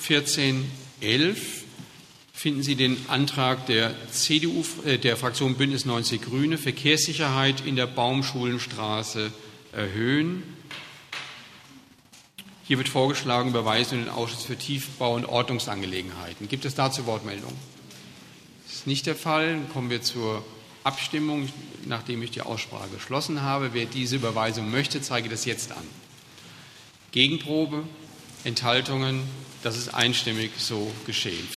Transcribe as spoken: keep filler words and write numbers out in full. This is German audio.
vierzehn elf finden Sie den Antrag der C D U, äh, der Fraktion Bündnis neunzig Grüne, Verkehrssicherheit in der Baumschulenstraße erhöhen. Hier wird vorgeschlagen, Überweisung in den Ausschuss für Tiefbau- und Ordnungsangelegenheiten. Gibt es dazu Wortmeldungen? Das ist nicht der Fall. Dann kommen wir zur Abstimmung, nachdem ich die Aussprache geschlossen habe. Wer diese Überweisung möchte, zeige das jetzt an. Gegenprobe, Enthaltungen, das ist einstimmig so geschehen.